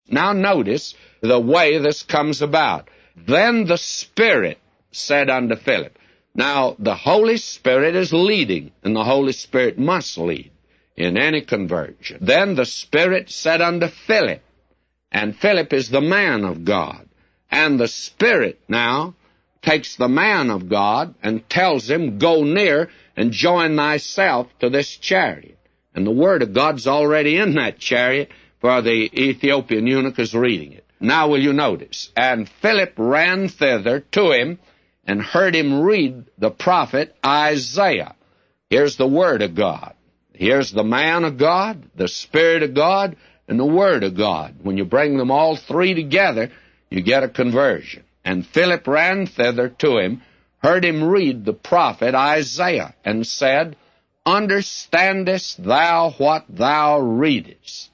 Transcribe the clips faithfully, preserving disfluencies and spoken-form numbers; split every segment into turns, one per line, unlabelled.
Now notice the way this comes about. Then the Spirit said unto Philip. Now, the Holy Spirit is leading, and the Holy Spirit must lead in any conversion. Then the Spirit said unto Philip, and Philip is the man of God. And the Spirit now takes the man of God and tells him, go near and join thyself to this chariot. And the Word of God's already in that chariot, for the Ethiopian eunuch is reading it. Now will you notice? And Philip ran thither to him and heard him read the prophet Isaiah. Here's the Word of God. Here's the man of God, the Spirit of God, and the Word of God. When you bring them all three together, you get a conversion. And Philip ran thither to him, heard him read the prophet Isaiah, and said, understandest thou what thou readest?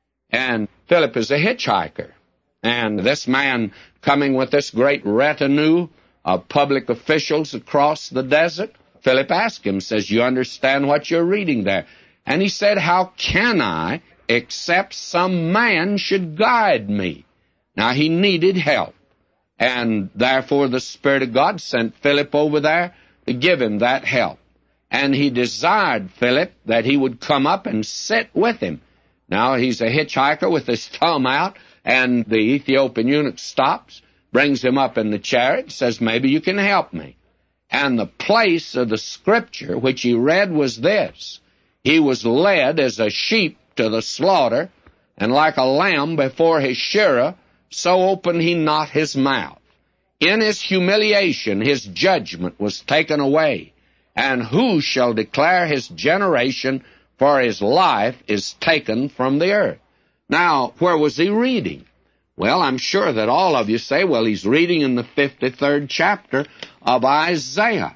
And Philip is a hitchhiker. And this man coming with this great retinue of public officials across the desert, Philip asked him, says, you understand what you're reading there? And he said, how can I, except some man should guide me? Now, he needed help. And therefore the Spirit of God sent Philip over there to give him that help. And he desired Philip that he would come up and sit with him. Now, he's a hitchhiker with his thumb out, and the Ethiopian eunuch stops, brings him up in the chariot, says, maybe you can help me. And the place of the Scripture which he read was this. He was led as a sheep to the slaughter, and like a lamb before his shearer, so opened he not his mouth. In his humiliation his judgment was taken away. And who shall declare his generation? For his life is taken from the earth. Now, where was he reading? Well, I'm sure that all of you say, well, he's reading in the fifty-third chapter of Isaiah.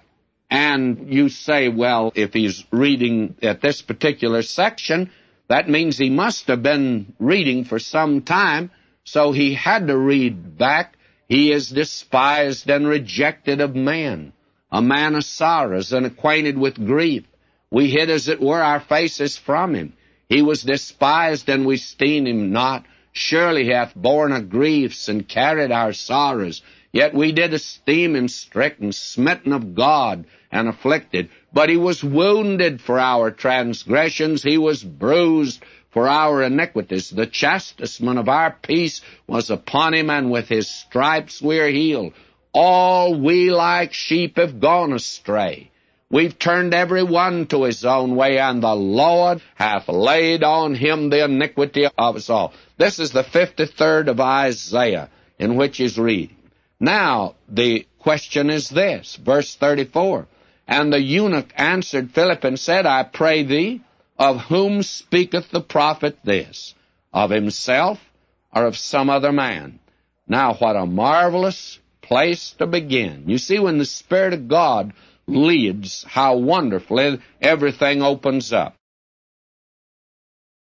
And you say, well, if he's reading at this particular section, that means he must have been reading for some time, so he had to read back. He is despised and rejected of men, a man of sorrows and acquainted with grief. We hid, as it were, our faces from him. He was despised, and we esteemed him not. Surely he hath borne our griefs and carried our sorrows. Yet we did esteem him stricken, smitten of God, and afflicted. But he was wounded for our transgressions, he was bruised for our iniquities. The chastisement of our peace was upon him, and with his stripes we are healed. All we like sheep have gone astray. We've turned every one to his own way, and the Lord hath laid on him the iniquity of us all. This is the fifty-third of Isaiah, in which he's reading. Now, the question is this, verse thirty-four. And the eunuch answered Philip and said, I pray thee, of whom speaketh the prophet this? Of himself or of some other man? Now, what a marvelous place to begin. You see, when the Spirit of God leads, how wonderfully everything opens up.